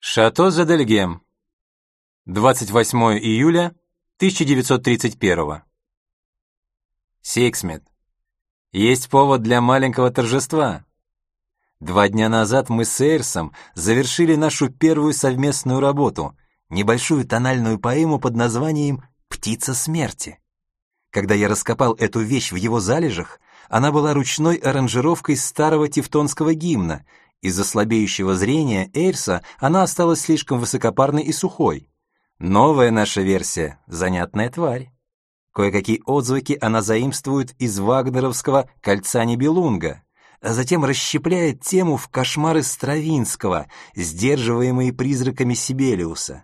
Шато Задельгем. 28 июля 1931. Сиксмит. Есть повод для маленького торжества. 2 дня назад мы с Эйрсом завершили нашу первую совместную работу, небольшую тональную поэму под названием «Птица смерти». Когда я раскопал эту вещь в его залежах, она была ручной аранжировкой старого тевтонского гимна. Из-за слабеющего зрения Эйрса она осталась слишком высокопарной и сухой. Новая наша версия — занятная тварь. Кое-какие отзвуки она заимствует из вагнеровского «Кольца Нибелунга», а затем расщепляет тему в кошмары Стравинского, сдерживаемые призраками Сибелиуса.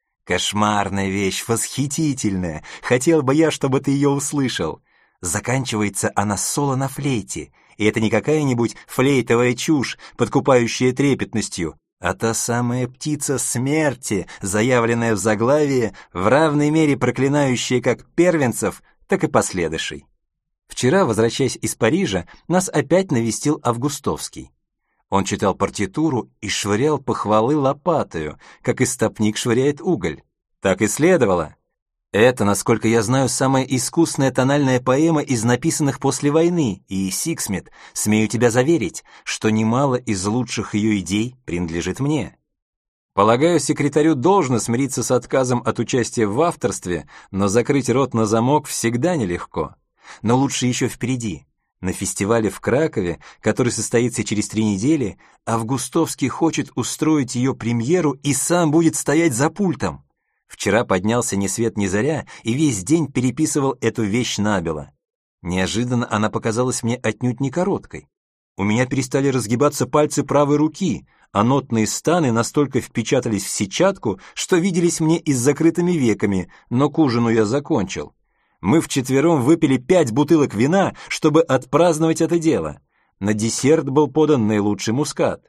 Кошмарная вещь, восхитительная, хотел бы я, чтобы ты ее услышал. Заканчивается она соло на флейте, и это не какая-нибудь флейтовая чушь, подкупающая трепетностью, а та самая птица смерти, заявленная в заглавии, в равной мере проклинающая как первенцев, так и последующий. Вчера, возвращаясь из Парижа, нас опять навестил Августовский. Он читал партитуру и швырял похвалы лопатою, как истопник швыряет уголь. Так и следовало. Это, насколько я знаю, самая искусная тональная поэма из написанных после войны, и, Сиксмит, смею тебя заверить, что немало из лучших ее идей принадлежит мне. Полагаю, секретарю должно смириться с отказом от участия в авторстве, но закрыть рот на замок всегда нелегко. Но лучше еще впереди. На фестивале в Кракове, который состоится через 3 недели, Августовский хочет устроить ее премьеру и сам будет стоять за пультом. Вчера поднялся ни свет ни заря и весь день переписывал эту вещь набело. Неожиданно она показалась мне отнюдь не короткой. У меня перестали разгибаться пальцы правой руки, а нотные станы настолько впечатались в сетчатку, что виделись мне и с закрытыми веками, но к ужину я закончил. Мы вчетвером выпили 5 бутылок вина, чтобы отпраздновать это дело. На десерт был подан наилучший мускат.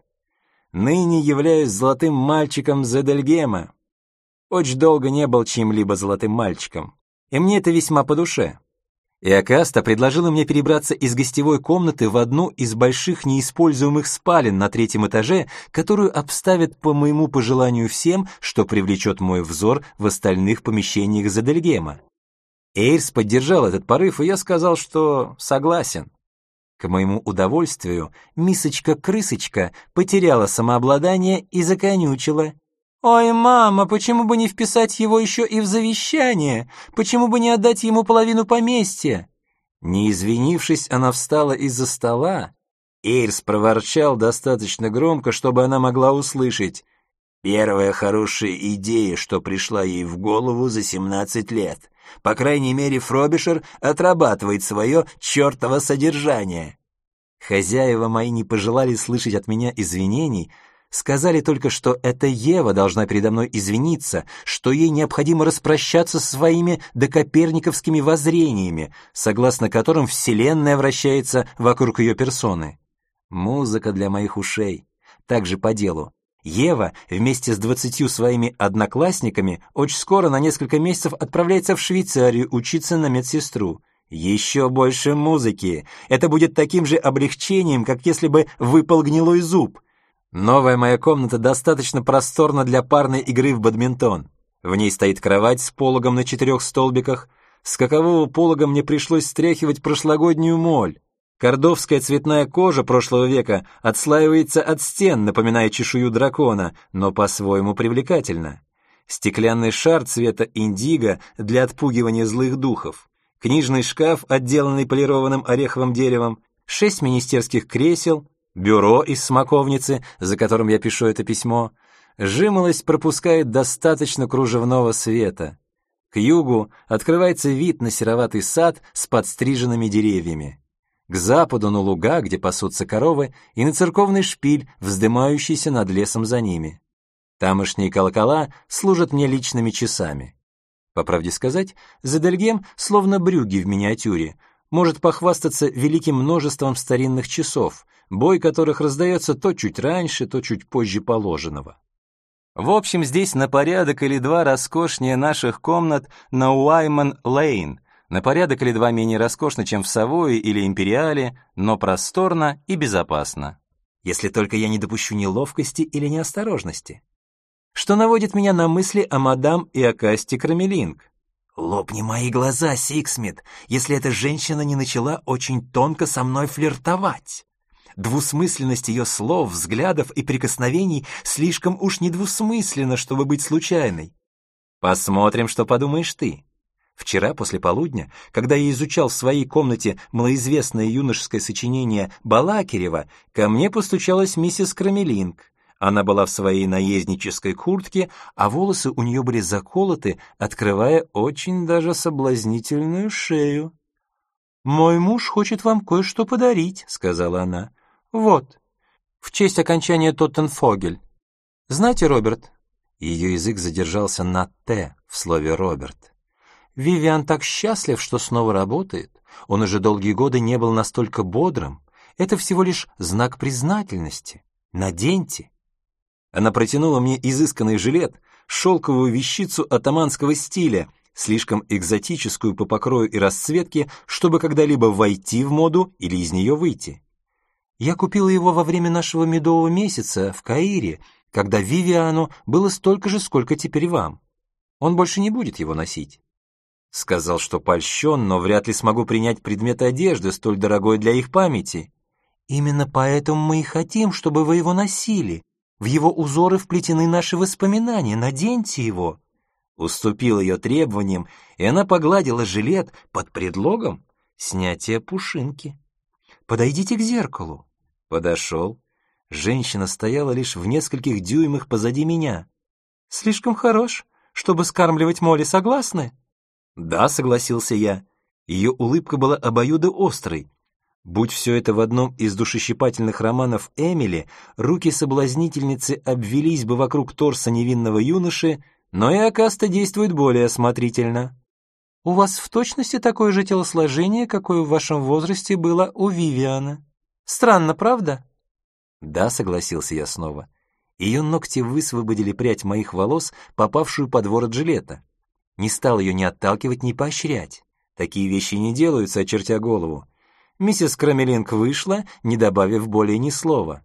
Ныне являюсь золотым мальчиком Задельгема. Очень долго не был чьим-либо золотым мальчиком, и мне это весьма по душе. Иокаста предложила мне перебраться из гостевой комнаты в одну из больших неиспользуемых спален на 3-м этаже, которую обставят по моему пожеланию всем, что привлечет мой взор в остальных помещениях Задельгема. Эйрс поддержал этот порыв, и я сказал, что согласен. К моему удовольствию, мисочка-крысочка потеряла самообладание и законючила: «Ой, мама, почему бы не вписать его еще и в завещание? Почему бы не отдать ему половину поместья?» Не извинившись, она встала из-за стола. Эйрс проворчал достаточно громко, чтобы она могла услышать: «Первая хорошая идея, что пришла ей в голову за 17 лет. По крайней мере, Фробишер отрабатывает свое чертово содержание». Хозяева мои не пожелали слышать от меня извинений, сказали только, что это Ева должна передо мной извиниться, что ей необходимо распрощаться со своими докоперниковскими воззрениями, согласно которым Вселенная вращается вокруг ее персоны. Музыка для моих ушей. Также по делу. Ева вместе с 20 своими одноклассниками очень скоро на несколько месяцев отправляется в Швейцарию учиться на медсестру. Еще больше музыки. Это будет таким же облегчением, как если бы выпал гнилой зуб. Новая моя комната достаточно просторна для парной игры в бадминтон. В ней стоит кровать с пологом на 4 столбиках. С скакового полога мне пришлось стряхивать прошлогоднюю моль. Кордовская цветная кожа прошлого века отслаивается от стен, напоминая чешую дракона, но по-своему привлекательна. Стеклянный шар цвета индиго для отпугивания злых духов. Книжный шкаф, отделанный полированным ореховым деревом. 6 министерских кресел. Бюро из смоковницы, за которым я пишу это письмо. Жимолость пропускает достаточно кружевного света. К югу открывается вид на сероватый сад с подстриженными деревьями. К западу на луга, где пасутся коровы, и на церковный шпиль, вздымающийся над лесом за ними. Тамошние колокола служат мне личными часами. По правде сказать, Задельгем, словно Брюгге в миниатюре, может похвастаться великим множеством старинных часов, бой которых раздается то чуть раньше, то чуть позже положенного. В общем, здесь на порядок или 2 роскошнее наших комнат на Уайман-Лейн, на порядок или 2 менее роскошно, чем в Савое или Империале, но просторно и безопасно. Если только я не допущу неловкости или неосторожности. что наводит меня на мысли о мадам Иокасте Крамелинг. Лопни мои глаза, Сиксмит, если эта женщина не начала очень тонко со мной флиртовать. Двусмысленность ее слов, взглядов и прикосновений слишком уж недвусмысленна, чтобы быть случайной. Посмотрим, что подумаешь ты. Вчера после полудня, когда я изучал в своей комнате малоизвестное юношеское сочинение Балакирева, ко мне постучалась миссис Крамелинг. Она была в своей наезднической куртке, а волосы у нее были заколоты, открывая очень даже соблазнительную шею. «Мой муж хочет вам кое-что подарить», — сказала она. «Вот, в честь окончания Тоттенфогель. Знаете, Роберт?» Ее язык задержался на «т» в слове «Роберт». «Вивиан так счастлив, что снова работает. Он уже долгие годы не был настолько бодрым. Это всего лишь знак признательности. Наденьте». Она протянула мне изысканный жилет, шелковую вещицу атаманского стиля, слишком экзотическую по покрою и расцветке, чтобы когда-либо войти в моду или из нее выйти. Я купила его во время нашего медового месяца в Каире, когда Вивиану было столько же, сколько теперь вам. Он больше не будет его носить. Сказал, что польщен, но вряд ли смогу принять предмет одежды, столь дорогой для их памяти. Именно поэтому мы и хотим, чтобы вы его носили. В его узоры вплетены наши воспоминания, наденьте его». Уступил ее требованиям, и она погладила жилет под предлогом снятия пушинки. «Подойдите к зеркалу». Подошел. Женщина стояла лишь в нескольких дюймах позади меня. «Слишком хорош, чтобы скармливать Молли, согласны?» «Да», — согласился я. Ее улыбка была обоюдоострой. Будь все это в одном из душещипательных романов Эмили, руки соблазнительницы обвелись бы вокруг торса невинного юноши, но Иокаста действует более осмотрительно. «У вас в точности такое же телосложение, какое в вашем возрасте было у Вивиана. Странно, правда?» «Да», — согласился я снова. Ее ногти высвободили прядь моих волос, попавшую под ворот жилета. Не стал ее ни отталкивать, ни поощрять. Такие вещи не делаются, очертя голову. Миссис Крамелинг вышла, не добавив более ни слова.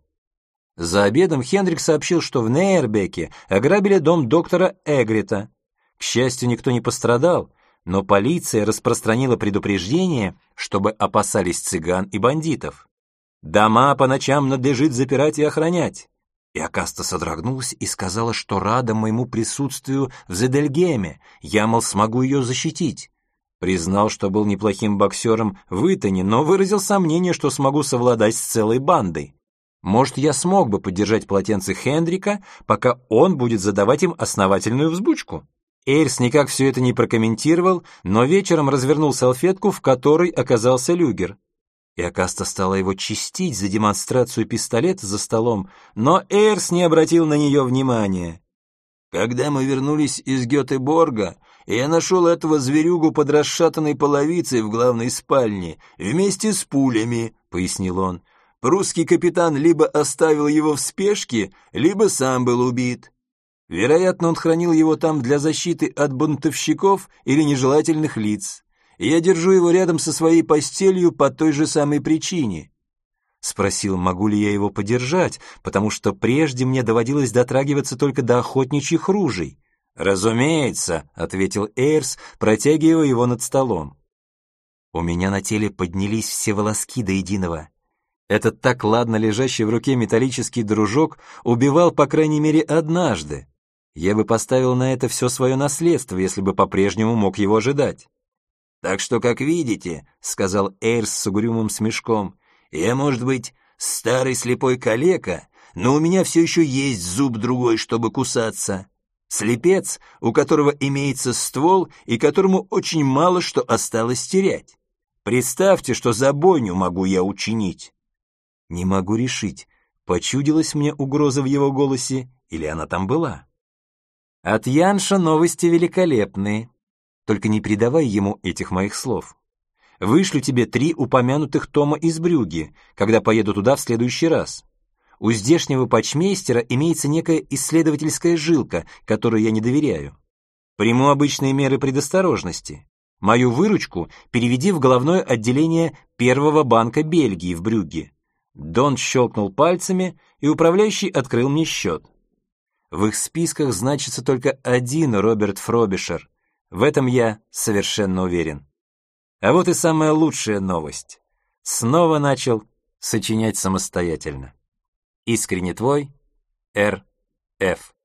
За обедом Хендрик сообщил, что в Нейербеке ограбили дом доктора Эгрита. К счастью, никто не пострадал, но полиция распространила предупреждение, чтобы опасались цыган и бандитов. «Дома по ночам надлежит запирать и охранять». Иокаста содрогнулась и сказала, что рада моему присутствию в Зедельгеме, я, мол, смогу ее защитить. Признал, что был неплохим боксером в Итоне, но выразил сомнение, что смогу совладать с целой бандой. Может, я смог бы поддержать полотенце Хендрика, пока он будет задавать им основательную взбучку. Эйрс никак все это не прокомментировал, но вечером развернул салфетку, в которой оказался люгер. Иокаста стала его чистить за демонстрацию пистолета за столом, но Эйрс не обратил на нее внимания. «Когда мы вернулись из Гетеборга, я нашел этого зверюгу под расшатанной половицей в главной спальне, вместе с пулями», — пояснил он. «Прусский капитан либо оставил его в спешке, либо сам был убит. Вероятно, он хранил его там для защиты от бунтовщиков или нежелательных лиц. Я держу его рядом со своей постелью по той же самой причине». Спросил, могу ли я его подержать, потому что прежде мне доводилось дотрагиваться только до охотничьих ружей. «Разумеется», — ответил Эйрс, протягивая его над столом. У меня на теле поднялись все волоски до единого. Этот так ладно лежащий в руке металлический дружок убивал по крайней мере однажды. Я бы поставил на это все свое наследство, если бы по-прежнему мог его ожидать. «Так что, как видите», — сказал Эйрс с угрюмым смешком, «я, может быть, старый слепой калека, но у меня все еще есть зуб другой, чтобы кусаться. Слепец, у которого имеется ствол и которому очень мало что осталось терять. Представьте, что за бойню могу я учинить». Не могу решить, почудилась мне угроза в его голосе или она там была. От Янша новости великолепные. Только не передавай ему этих моих слов. Вышлю тебе 3 упомянутых тома из Брюгге, когда поеду туда в следующий раз. У здешнего почмейстера имеется некая исследовательская жилка, которой я не доверяю. Приму обычные меры предосторожности. Мою выручку переведи в головное отделение Первого банка Бельгии в Брюгге. Дон щелкнул пальцами, и управляющий открыл мне счет. В их списках значится только один Роберт Фробишер. В этом я совершенно уверен. А вот и самая лучшая новость. Снова начал сочинять самостоятельно. Искренне твой, Р.Ф.